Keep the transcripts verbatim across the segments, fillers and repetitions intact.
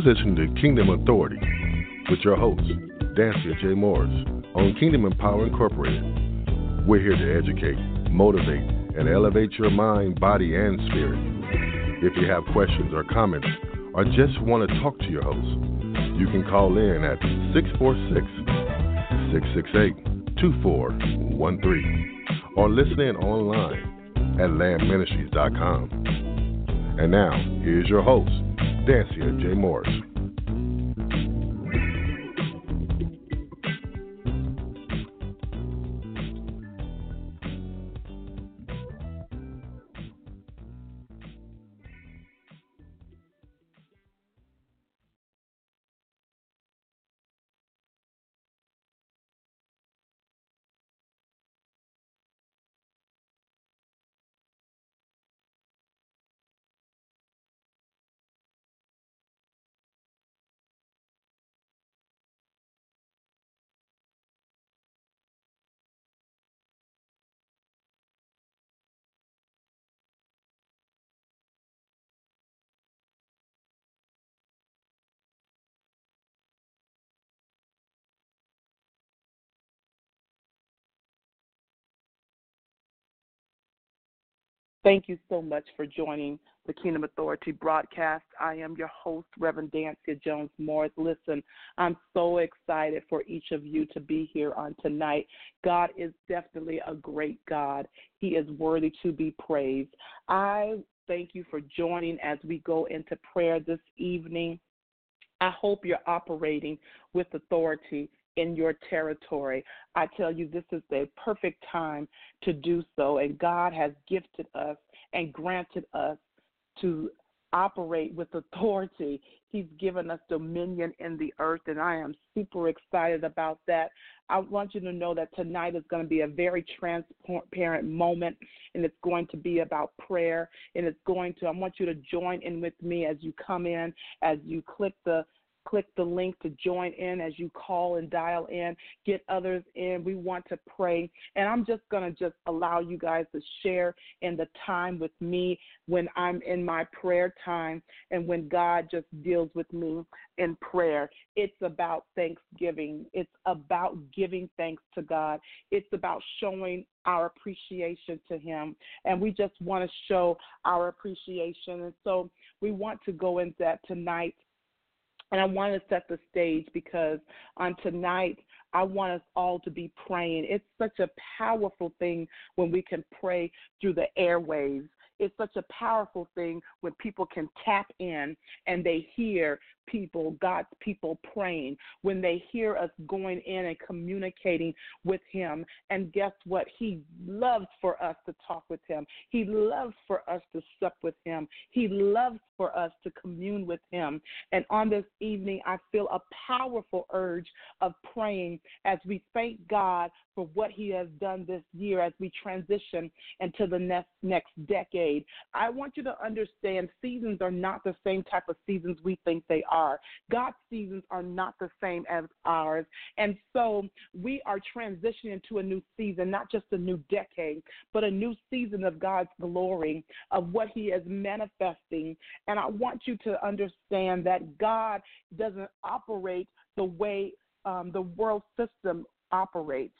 listening to Kingdom Authority with your host, Dancia J. Morris, on Kingdom Empower Incorporated. We're here to educate, motivate, and elevate your mind, body, and spirit. If you have questions or comments, or just want to talk to your host, you can call in at six four six, six six eight, two four one three or listen in online at lamb ministries dot com. And now, here's your host, Dancia J. Morris. Thank you so much for joining the Kingdom Authority broadcast. I am your host, Reverend Dancia Jones Morris. Listen, I'm so excited for each of you to be here on tonight. God is definitely a great God. He is worthy to be praised. I thank you for joining as we go into prayer this evening. I hope you're operating with authority in your territory. I tell you, this is the perfect time to do so, and God has gifted us and granted us to operate with authority. He's given us dominion in the earth, and I am super excited about that. I want you to know that tonight is going to be a very transparent moment, and it's going to be about prayer, and it's going to, I want you to join in with me as you come in, as you click the Click the link to join in as you call and dial in, get others in. We want to pray. And I'm just going to just allow you guys to share in the time with me when I'm in my prayer time and when God just deals with me in prayer. It's about thanksgiving. It's about giving thanks to God. It's about showing our appreciation to him. And we just want to show our appreciation. And so we want to go into that tonight. And I want to set the stage because on tonight, I want us all to be praying. It's such a powerful thing when we can pray through the airwaves. It's such a powerful thing when people can tap in and they hear people, God's people praying, when they hear us going in and communicating with him. And guess what? He loves for us to talk with him. He loves for us to sup with him. He loves for us to commune with him. And on this evening, I feel a powerful urge of praying as we thank God for what he has done this year as we transition into the next, next decade. I want you to understand seasons are not the same type of seasons we think they are. God's seasons are not the same as ours. And so we are transitioning to a new season, not just a new decade, but a new season of God's glory, of what he is manifesting. And I want you to understand that God doesn't operate the way um, the world system operates.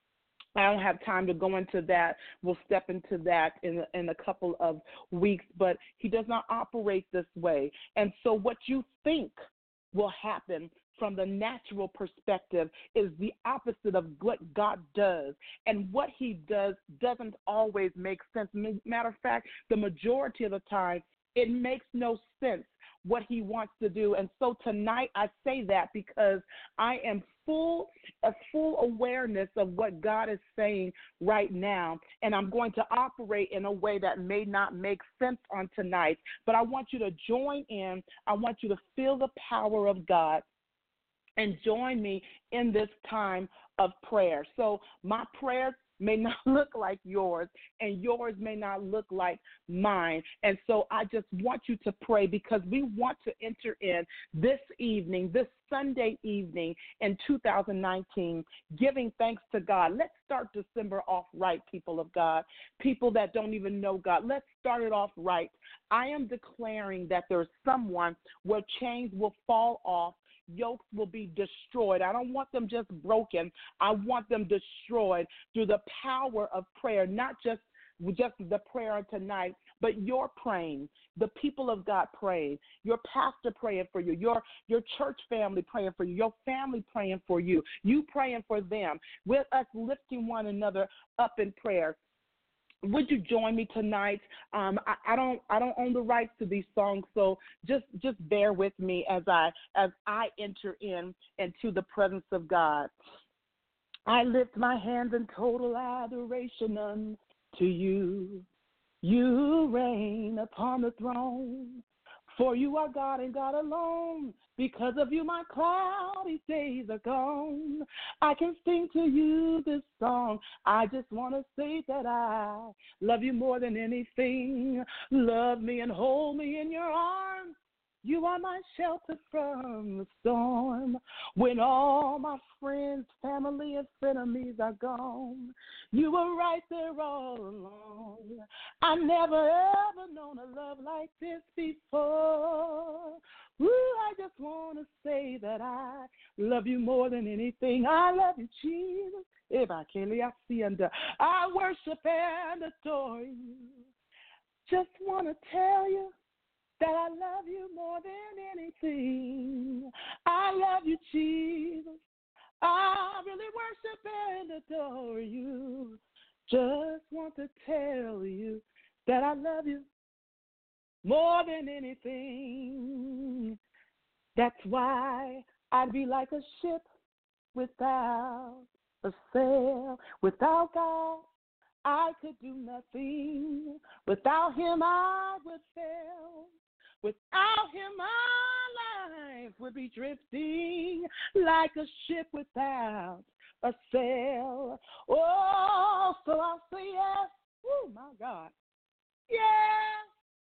I don't have time to go into that. We'll step into that in, in a couple of weeks, but he does not operate this way. And so what you think will happen from the natural perspective is the opposite of what God does. And what he does doesn't always make sense. Matter of fact, the majority of the time, it makes no sense what he wants to do. And so tonight I say that because I am full a full awareness of what God is saying right now, and I'm going to operate in a way that may not make sense on tonight, but I want you to join in. I want you to feel the power of God and join me in this time of prayer. So my prayer may not look like yours, and yours may not look like mine. And so I just want you to pray, because we want to enter in this evening, this Sunday evening in two thousand nineteen, giving thanks to God. Let's start December off right, people of God, people that don't even know God. Let's start it off right. I am declaring that there's someone where chains will fall off, yokes will be destroyed. I don't want them just broken. I want them destroyed through the power of prayer, not just just the prayer tonight, but your praying, the people of God praying, your pastor praying for you, your your church family praying for you, your family praying for you, you praying for them, with us lifting one another up in prayer. Would you join me tonight? Um, I, I don't I don't own the rights to these songs, so just just bear with me as I as I enter in into the presence of God. I lift my hands in total adoration unto you. You reign upon the throne, for you are God and God alone. Because of you, my cloudy days are gone. I can sing to you this song. I just want to say that I love you more than anything. Love me and hold me in your arms. You are my shelter from the storm. When all my friends, family, and frenemies are gone, you were right there all along. I never ever known a love like this before. Ooh, I just want to say that I love you more than anything. I love you, Jesus. If I can, I worship and adore you. Just want to tell you that I love you more than anything. I love you, Jesus. I really worship and adore you. Just want to tell you that I love you more than anything. That's why I'd be like a ship without a sail. Without God, I could do nothing. Without him, I would fail. Without him, my life would be drifting like a ship without a sail. Oh, so I'll say yes. Oh, my God. Yes.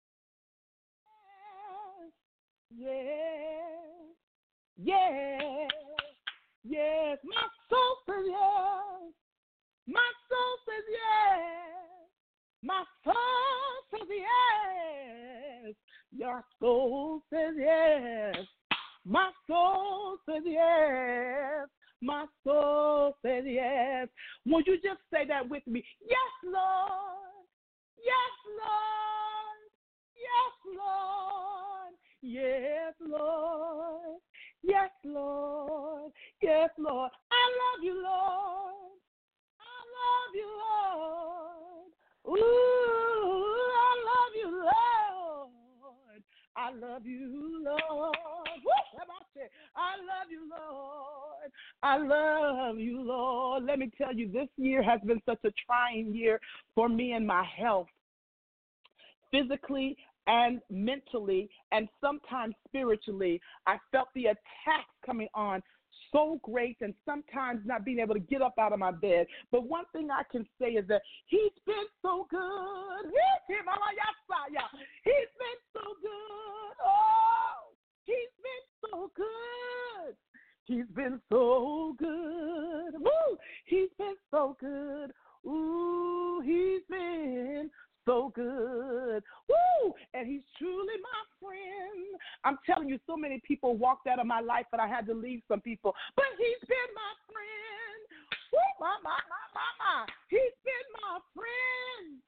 Yes. Yes. Yes. My soul says yes. My soul says yes. My soul says yes. Your soul says yes. My soul says yes. My soul says yes. Won't you just say that with me? Yes, Lord. Yes, Lord. Yes, Lord. Yes, Lord. Yes, Lord. Yes, Lord. I love you, Lord. I love you, Lord. Ooh, I love you, Lord. I love you, Lord. Woo, I love you, Lord. I love you, Lord. Let me tell you, this year has been such a trying year for me and my health, physically and mentally, and sometimes spiritually. I felt the attacks coming on so great, and sometimes not being able to get up out of my bed. But one thing I can say is that he's been so good. He's been so good. Oh, he's been so good. He's been so good. Woo! He's been so good. Ooh, he's been so good. Woo! And he's truly my friend. I'm telling you, so many people walked out of my life, but I had to leave some people. But he's been my friend. Woo! My, my, my, my, my. He's been my friend.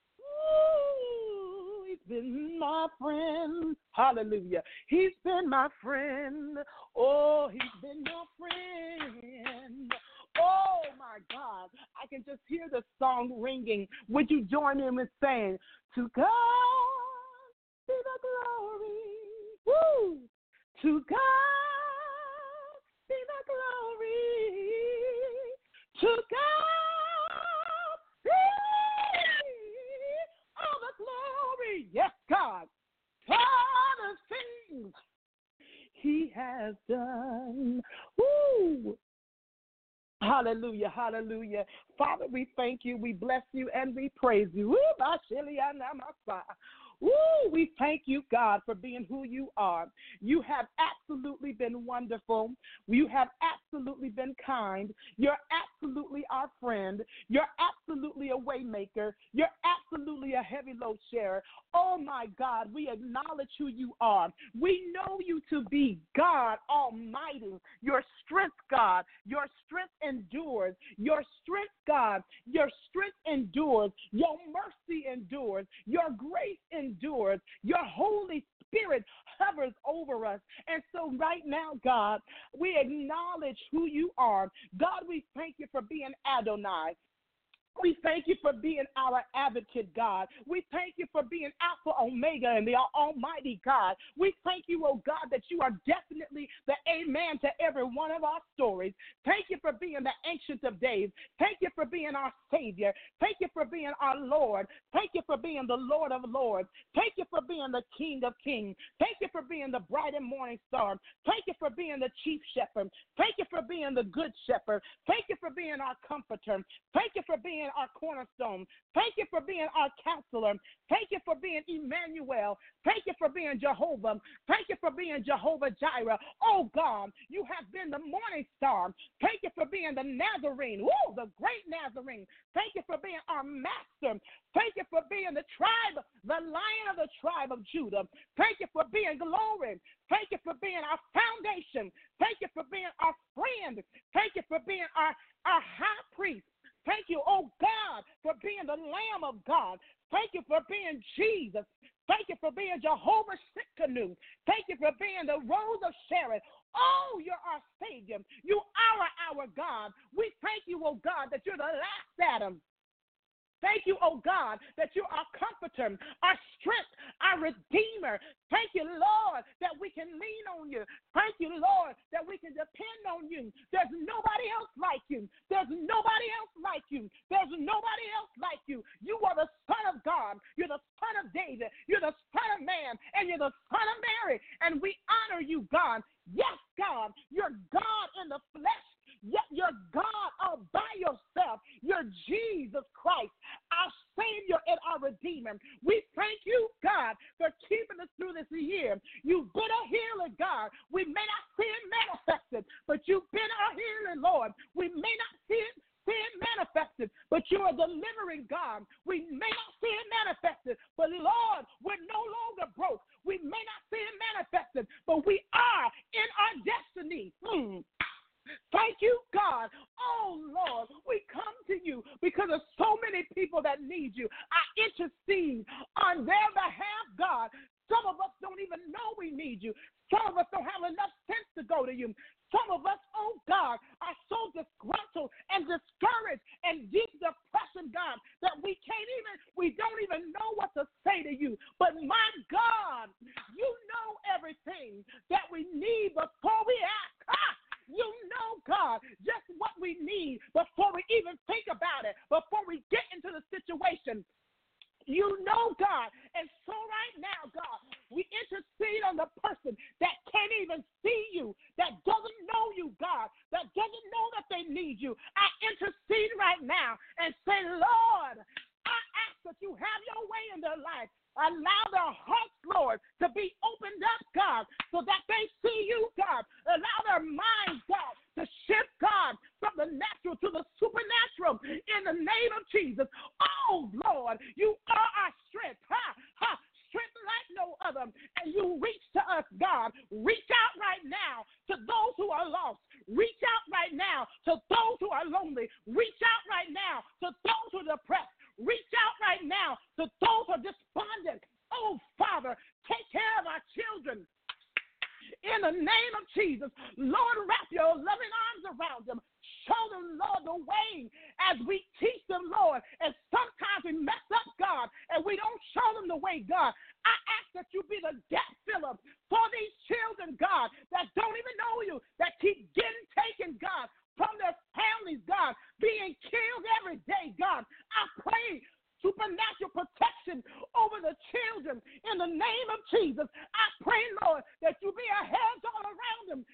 Woo! He's been my friend. Hallelujah. He's been my friend. Oh, he's been my friend. Oh, my God. I can just hear the song ringing. Would you join in with saying, to God be the glory. Woo! To God be the glory. To God be all the glory. Yes, God. For the things he has done. Woo! Hallelujah, hallelujah. Father, we thank you, we bless you, and we praise you. Woo, Bashilianamasa. Woo, we thank you, God, for being who you are. You have absolutely been wonderful. You have absolutely been kind. You're absolutely our friend. You're absolutely a way maker. You're absolutely a heavy load sharer. Oh, my God, we acknowledge who you are. We know you to be God Almighty. Your strength, God. Your strength endures. Your strength, God. Your strength endures. Your mercy endures. Your grace endures. Your Holy Spirit hovers over us. And so right now, God, we acknowledge who you are. God, we thank you for being Adonai. We thank you for being our advocate, God. We thank you for being Alpha, Omega, and the Almighty God. We thank you, oh God, that you are definitely the amen to every one of our stories. Thank you for being the Ancient of Days. Thank you for being our Savior. Thank you for being our Lord. Thank you for being the Lord of Lords. Thank you for being the King of Kings. Thank you for being the bright and morning star. Thank you for being the chief shepherd. Thank you for being the good shepherd. Thank you for being our comforter. Thank you for being our cornerstone. Thank you for being our counselor. Thank you for being Emmanuel. Thank you for being Jehovah. Thank you for being Jehovah Jireh. Oh God, you have been the morning star. Thank you for being the Nazarene. Woo, the great Nazarene. Thank you for being our master. Thank you for being the tribe, the lion of the tribe of Judah. Thank you for being glory. Thank you for being our foundation. Thank you for being our friend. Thank you for being our, our high priest. Thank you, oh God, for being the Lamb of God. Thank you for being Jesus. Thank you for being Jehovah Sikkenu. Thank you for being the Rose of Sharon. Oh, you're our Savior. You are our God. We thank you, oh God, that you're the last Adam. Thank you, oh God, that you're our comforter, our strength, our redeemer. Thank you, Lord, that we can lean on you. Thank you, Lord, that we can depend on you. There's nobody else like you. There's nobody else like you. There's nobody else like you. You are the Son of God. You're the Son of David. You're the Son of Man, and you're the Son of Mary. And we honor you, God. Yes, God, you're God in the flesh. Yet you're God all by yourself. You're Jesus Christ, our Savior and our Redeemer. We thank you, God, for keeping us through this year. You've been a healer, God. We may not see it manifested, but you've been our healer, Lord. We may not see it see it manifested, but you're a delivering God. We may not see it manifested, but Lord, we're no longer broke. We may not see it manifested, but we are in our destiny. Hmm. Thank you, God. Oh, Lord, we come to you because of so many people that need you. I intercede on their behalf, God. Some of us don't even know we need you. Some of us don't have enough sense to go to you. Some of us, oh, God, are so disgruntled and discouraged and deep depression, God, that we can't even, we don't even know what to say to you. But my God, you know everything that we need before we ask. Ah! You know, God, just what we need before we even think about it, before we get into the situation. You know, God. And so right now, God, we intercede on the person that can't even see you, that doesn't know you, God, that doesn't know that they need you. I intercede right now and say, Lord, I ask that you have your way in their life. Allow their hearts, Lord, to be opened up, God, so that they see you, God. Allow their minds, God, to shift, God, from the natural to the supernatural in the name of Jesus. Oh, Lord, you are our strength. Ha, ha, strength like no other. And you reach to us, God. Reach out right now to those who are lost. Reach out right now to those who are lonely. Reach out right now to those who are depressed. Reach out right now to those who are despondent. Oh, Father, take care of our children. In the name of Jesus, Lord, wrap your loving arms around them. Show them, Lord, the way as we teach them, Lord. And sometimes we mess up, God, and we don't show them the way, God. I ask that you be the gap filler for these children, God, that don't even know you, that keep getting taken, God, from their families, God, being killed every day, God. I pray supernatural protection over the children in the name of Jesus. I pray, Lord, that you be a hedge all around them. Give them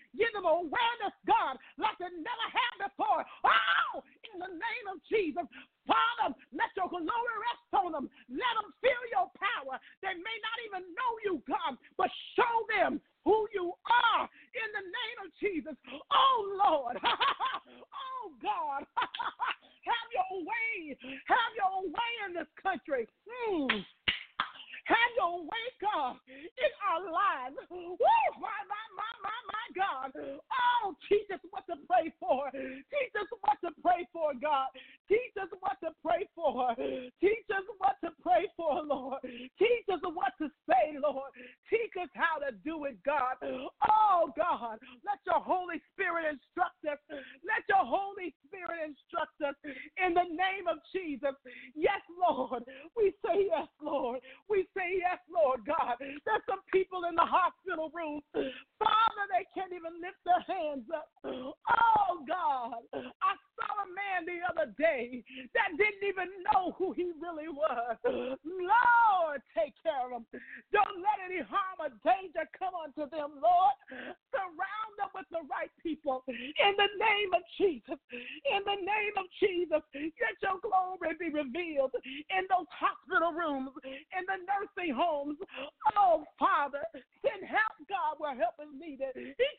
them awareness, God, like they never had before. Oh, in the name of Jesus. Father, let your glory rest on them. Let them feel your power. They may not even know you, God, but show them who you are in the name of Jesus. Oh, Lord. Oh, God. Have your way. Have your way in this country. Mm. Have your way, God, in our lives. Woo, my, my, my, my, my God. Oh, teach us what to pray for. Teach us what to pray for, God. Teach us what to pray for. Teach us what to pray for, Lord. Teach us what to say, Lord. Teach us how to do it, God. Oh, God, let your Holy Spirit instruct us. Let your Holy Spirit instruct us in the name of Jesus. Yes, Lord. We say yes, Lord. We say yes, Lord God. There's some people in the hospital room, Father, they can't even lift their hands up. Oh, God. I saw a man the other day that didn't even know who he really was. Lord, take care of them. Don't let any harm or danger come unto them, Lord. Surround them with the right people. In the name of Jesus. In the name of Jesus. Let your glory be revealed in those hospital rooms, in the nursing homes. Oh, Father, send help, God, where help is needed.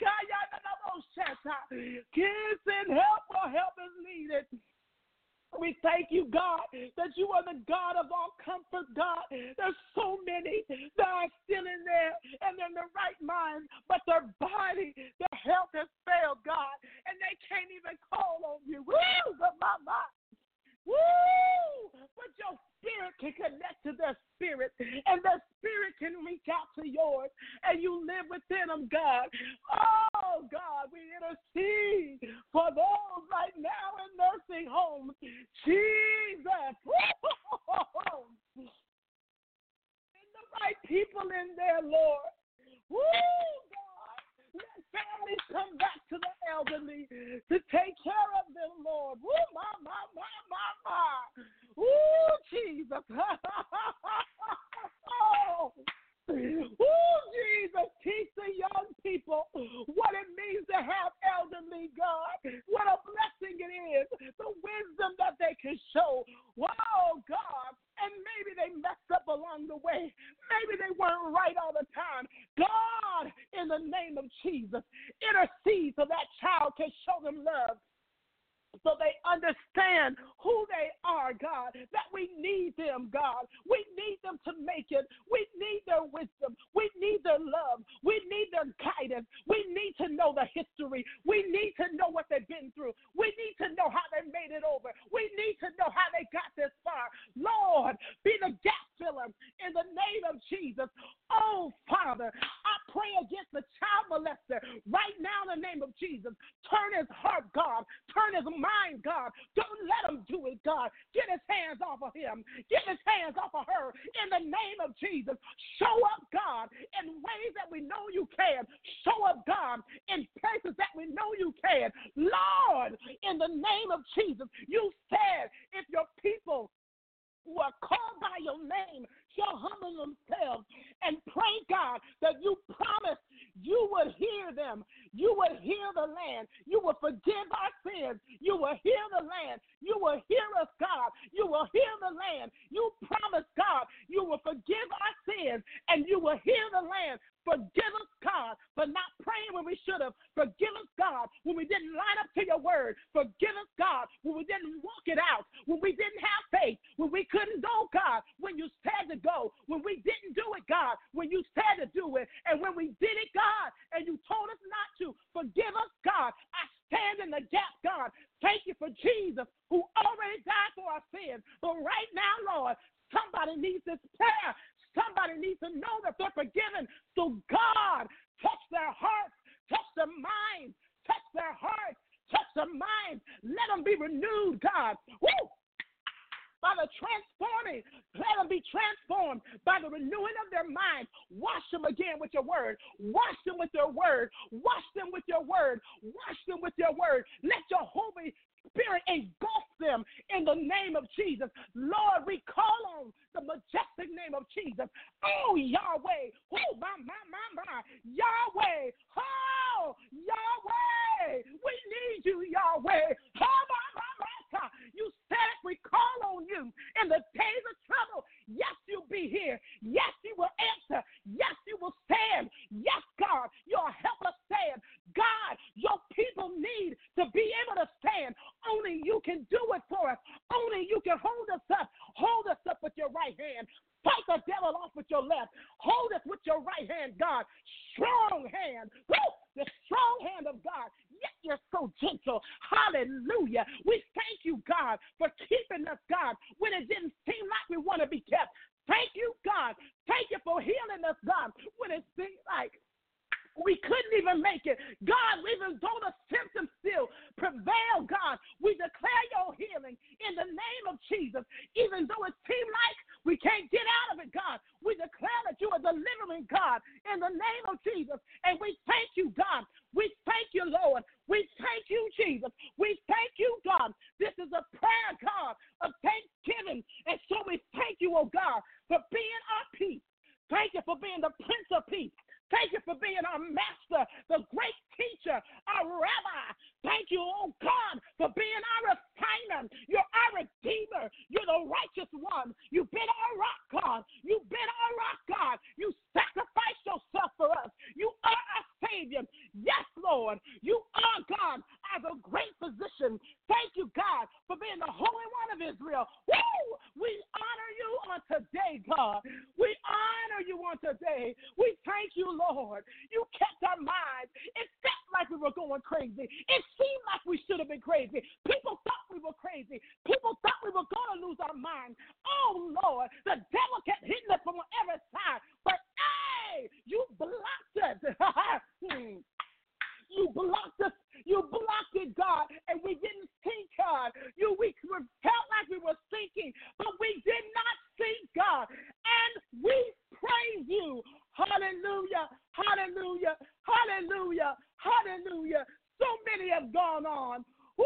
Send help where help is needed. We thank you, God, that you are the God of all comfort, God. There's so many that are still in there and they're in the right mind, but their body, their health has failed, God, and they can't even call on you. Woo! My, my. Woo! But your spirit can connect to their spirit, and their spirit can reach out to yours, and you live within them, God. Oh, God, we intercede for those right now in nursing homes. Jesus. And the right people in there, Lord. Woo, God. Let families come back to the elderly to take care of them, Lord. Woo, my, my, my, my, my. Woo, Jesus. Oh. Woo, Jesus. Teach the young people what it means to have elderly, God. What a blessing it is. The wisdom that they can show. Whoa, God. And maybe they messed up along the way. Maybe they weren't right all the time. God, in the name of Jesus, intercede so that child can show them love. So they understand who they are, God, that we need them, God. We need them to make it. We need their wisdom. We need their love. We need their guidance. We need to know the history. We need to know what they've been through. We need to know how they made it over. We need to know how they got this far. Lord, be the gap filler in the name of Jesus. Oh, Father, I pray against the child molester right now in the name of Jesus. Turn his heart, God. Turn his mind, God. Don't let him do it, God. Get his hands off of him. Get his hands off of her in the name of Jesus. Show up, God, in ways that we know you can. Show up, God, in places that we know you can. Lord, in the name of Jesus, you said if your people who are called by your name shall humble themselves and pray, God, that you promised you would hear them. You would hear the land. You will forgive our sins. You will hear the land. You will hear us, God. You will hear the land. You promised, God, you will forgive our sins and you will hear the land. Forgive us, God, for not praying when we should have. Forgive us, God, when we didn't line up to your word. Forgive us, God, when we didn't walk it out, when we didn't have faith, when we couldn't go, God, when you said to go, when we didn't do it, God, when you said to do it, and when we did it, God, and you told us not to. Forgive us, God. I stand in the gap, God. Thank you for Jesus, who already died for our sins. But right now, Lord, somebody needs this prayer. Somebody needs to know that they're forgiven. So, God, touch their hearts, touch their minds, touch their hearts, touch their minds. Let them be renewed, God. Woo! By the transforming, let them be transformed by the renewing of their minds. Wash them again with your word. Wash them with your word. Wash them with your word. Wash them with your word. Let your Holy Spirit engulf them in the name of Jesus. Lord, we call on the majestic name of Jesus. Oh, Yahweh. Oh, my, my, my, my. Yahweh. Oh, Yahweh. our way. You said if we call on you in the days of trouble, yes, you'll be here. Yes, you will answer. Yes, you will stand. Yes, God, you'll help us stand. God, your people need to be able to stand. Only you can do it for us. Only you can hold us up. Hold us up with your right hand. Fight the devil off with your left. Hold us with your right hand, God. Strong hand. Woo! The strong hand of God. Yet you're so gentle. Hallelujah. We thank you, God, for keeping us, God, when it didn't seem like we want to be kept. Thank you, God. Thank you for healing us, God, when it seemed like we couldn't even make it. God, even though the symptoms still prevail, God, we declare your healing in the name of Jesus. Even though it seemed like we can't get out of it, God, we declare that you are delivering, God, in the name of Jesus. And we thank you, God. We thank you, Lord. We thank you, Jesus. We thank you, God. This is a prayer, God, of thanksgiving. And so we thank you, oh God, for being our peace. Thank you for being the Prince of Peace. Thank you for being our master, the great teacher, our rabbi. Thank you, oh God, for being our refiner. You're our redeemer. You're the righteous one. You've been our rock, God. You've been our rock, God. You sacrificed yourself for us. You are our Savior. Yes, Lord. You are, God, as a great physician. Thank you, God, for being the Holy One of Israel. Woo! We honor you on today, God. We honor you on today. We thank you, Lord. You kept our minds. It felt like we were going crazy. It seemed like we should have been crazy. People thought we were crazy. People thought we were going to lose our minds. Oh, Lord, the devil kept hitting us from every side. But, hey, you blocked us. You blocked us. You blocked it, God, and we didn't think, God. You, we felt like we were thinking, but we did not think, God. And we praise you. Hallelujah, hallelujah, hallelujah, hallelujah. So many have gone on. Woo!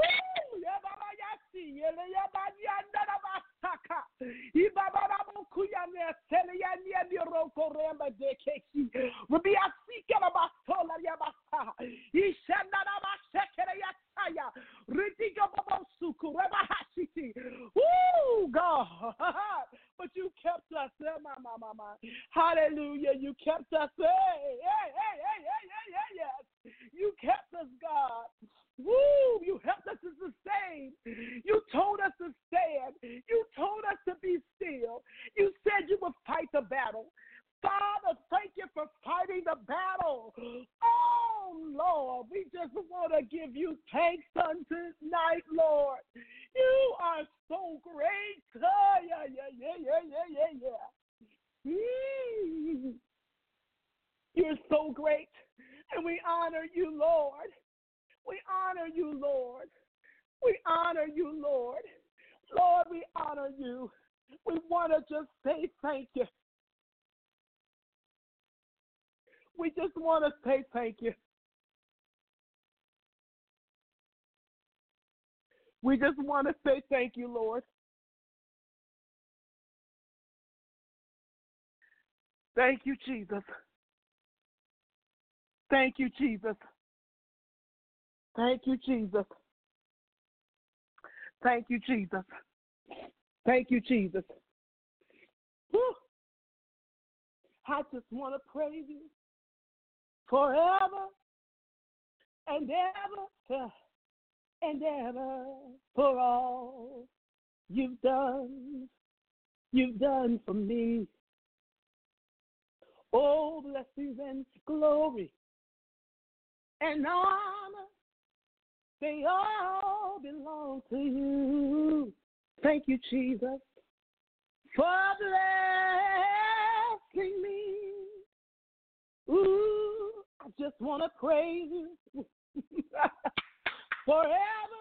Woo, God. But you kept us. Hallelujah. You kept us. Hey, hey, hey, hey, hey, hey, hey, yes. You kept us, God. Woo! You helped us to sustain. You told us to stand. You told us to be still. You said you would fight the battle. Father, thank you for fighting the battle. Oh, Lord, we just want to give you thanks on tonight, Lord. You are so great. Oh, yeah, yeah, yeah, yeah, yeah, yeah, yeah. Mm. You're so great, and we honor you, Lord. We honor you, Lord. We honor you, Lord. Lord, we honor you. We want to just say thank you. We just want to say thank you. We just want to say thank you, Lord. Thank you, Jesus. Thank you, Jesus. Thank you, Jesus. Thank you, Jesus. Thank you, Jesus. Whew. I just want to praise you forever and ever and ever for all you've done. You've done for me. Oh, blessings and glory and honor, they all belong to you. Thank you, Jesus, for blessing me. Ooh, I just want to praise you forever,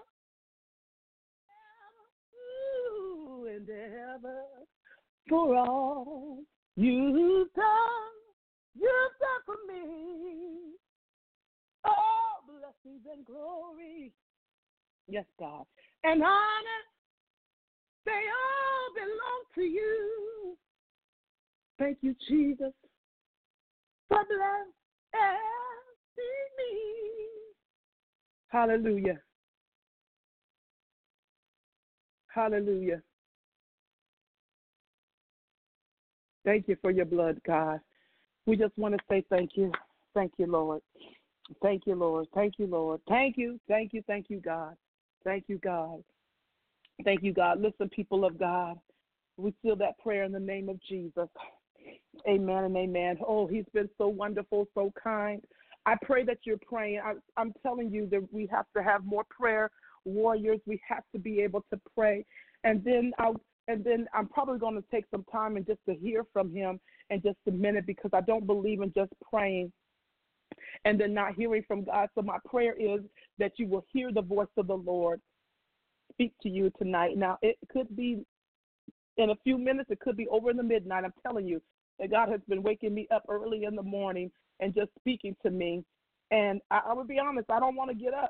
ever, ooh, and ever for all you've done. You've done for me. Oh, blessings and glory. Yes, God. And honor, they all belong to you. Thank you, Jesus, for blessing me. Hallelujah. Hallelujah. Thank you for your blood, God. We just want to say thank you. Thank you, Lord. Thank you, Lord. Thank you, Lord. Thank you. Thank you. Thank you, God. Thank you, God. Thank you, God. Listen, people of God, we seal that prayer in the name of Jesus. Amen and amen. Oh, he's been so wonderful, so kind. I pray that you're praying. I, I'm telling you that we have to have more prayer warriors. We have to be able to pray. And then I'll, and then I'm probably going to take some time and just to hear from him in just a minute, because I don't believe in just praying and then not hearing from God. So my prayer is that you will hear the voice of the Lord speak to you tonight. Now, it could be in a few minutes. It could be over in the midnight. I'm telling you that God has been waking me up early in the morning and just speaking to me. And I, I will be honest, I don't want to get up.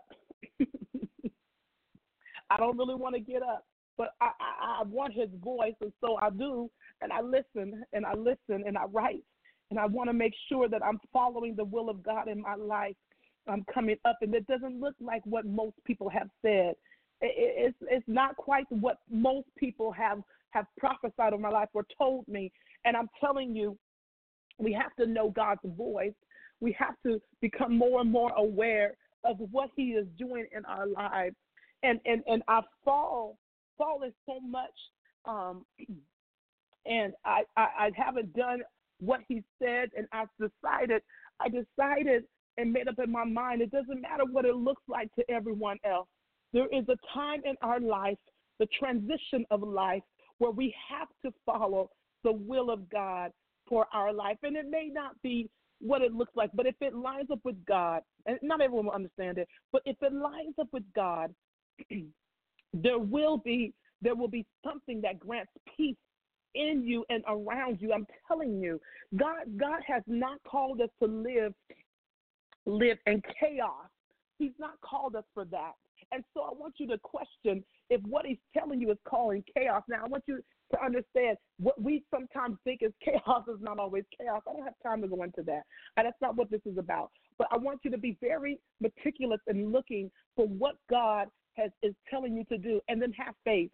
I don't really want to get up, but I, I, I want his voice, and so I do, and I listen, and I listen, and I write, and I want to make sure that I'm following the will of God in my life. I'm coming up, and it doesn't look like what most people have said. It, it's it's not quite what most people have, have prophesied over my life or told me, and I'm telling you, we have to know God's voice. We have to become more and more aware of what he is doing in our lives. And and, and I fall, fallen so much, um, and I, I, I haven't done what he said, and I've decided, I decided and made up in my mind, it doesn't matter what it looks like to everyone else. There is a time in our life, the transition of life, where we have to follow the will of God for our life. And it may not be what it looks like, but if it lines up with God, and not everyone will understand it, but if it lines up with God, there will be there will be something that grants peace in you and around you. I'm telling you, God God has not called us to live live in chaos. He's not called us for that. And so I want you to question if what he's telling you is calling chaos. Now, I want you to understand what we sometimes think is chaos is not always chaos. I don't have time to go into that. And that's not what this is about. But I want you to be very meticulous in looking for what God has is telling you to do, and then have faith.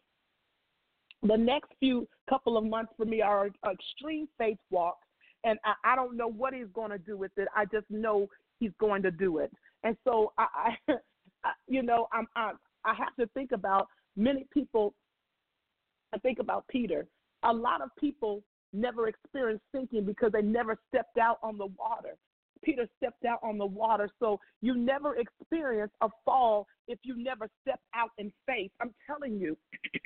The next few couple of months for me are extreme faith walks, and I, I don't know what he's going to do with it. I just know he's going to do it. And so, I, I, I you know, I'm, I'm, I have to think about many people. I think about Peter. A lot of people never experienced sinking because they never stepped out on the water. Peter stepped out on the water. So you never experience a fall if you never step out in faith. I'm telling you,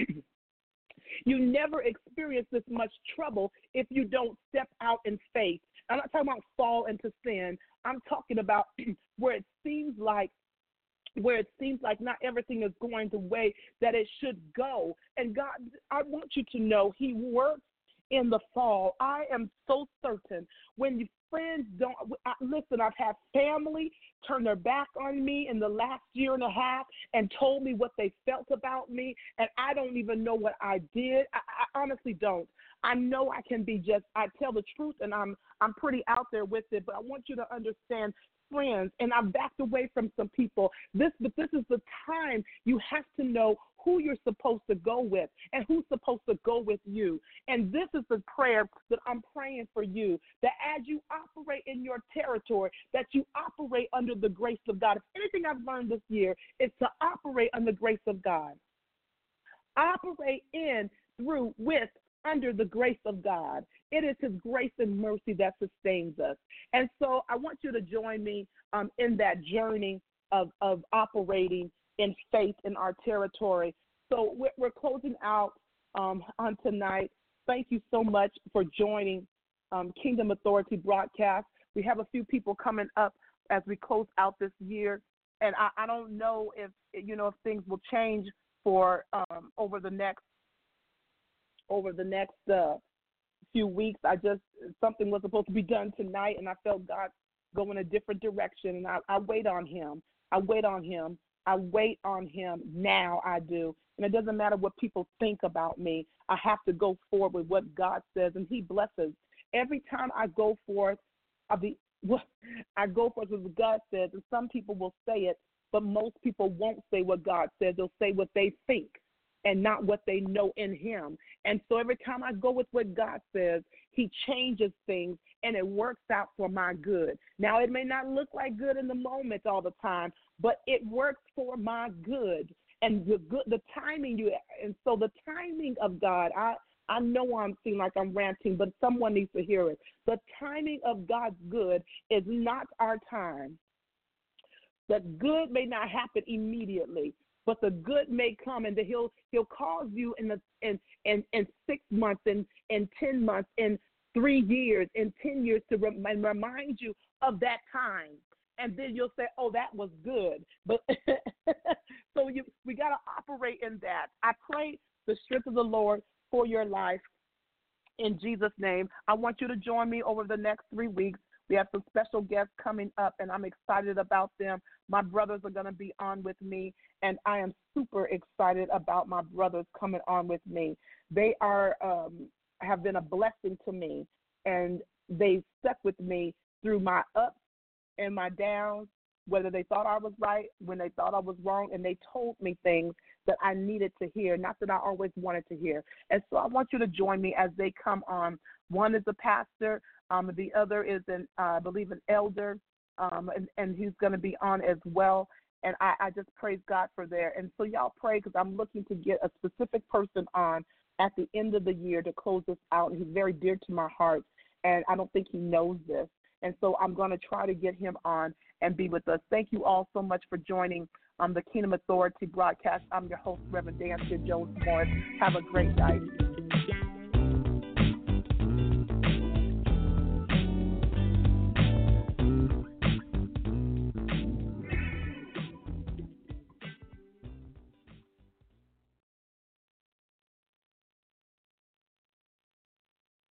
you never experience this much trouble if you don't step out in faith. I'm not talking about fall into sin. I'm talking about where it seems like where it seems like not everything is going the way that it should go. And God, I want you to know he works in the fall. I am so certain when you friends don't I, listen, I've had family turn their back on me in the last year and a half and told me what they felt about me, and I don't even know what I did. I, I honestly don't. I know I can be just, I tell the truth, and I'm I'm pretty out there with it, but I want you to understand, friends, and I've backed away from some people. This, but this is the time you have to know who you're supposed to go with and who's supposed to go with you. And this is the prayer that I'm praying for you, that as you operate in your territory, that you operate under the grace of God. If anything I've learned this year is to operate under the grace of God. Operate in, through, with, under the grace of God. It is his grace and mercy that sustains us. And so I want you to join me um, in that journey of, of operating in faith in our territory. So we're, we're closing out um, on tonight. Thank you so much for joining um, Kingdom Authority broadcast. We have a few people coming up as we close out this year, and I, I don't know if you know if things will change for um, over the next over the next uh, few weeks. I just something was supposed to be done tonight, and I felt God go in a different direction, and I, I wait on Him. I wait on Him. I wait on him now, I do. And it doesn't matter what people think about me. I have to go forward with what God says, and he blesses. Every time I go forth, I'll be, I go forth with what God says, and some people will say it, but most people won't say what God says. They'll say what they think. and not what they know in him. And so every time I go with what God says, he changes things, and it works out for my good. Now, it may not look like good in the moment all the time, but it works for my good. And the good, the timing you, and so the timing of God, I, I know I'm seeing like I'm ranting, but someone needs to hear it. The timing of God's good is not our time. The good may not happen immediately, but the good may come, and the, he'll he'll cause you in the in in, in six months, in in ten months, in three years, in ten years to rem- and remind you of that time, and then you'll say, "Oh, that was good." But so you we got to operate in that. I pray the strength of the Lord for your life in Jesus' name. I want you to join me over the next three weeks. We have some special guests coming up, and I'm excited about them. My brothers are going to be on with me, and I am super excited about my brothers coming on with me. They are um, have been a blessing to me, and they stuck with me through my ups and my downs, whether they thought I was right, when they thought I was wrong, and they told me things that I needed to hear, not that I always wanted to hear. And so I want you to join me as they come on. One is a pastor. Um, the other is, an, uh, I believe, an elder, um, and, and he's going to be on as well. And I, I just praise God for that. And so y'all pray, because I'm looking to get a specific person on at the end of the year to close this out. And he's very dear to my heart, and I don't think he knows this. And so I'm going to try to get him on and be with us. Thank you all so much for joining um, the Kingdom Authority broadcast. I'm your host, Reverend Dancia Jones Morris. Have a great night.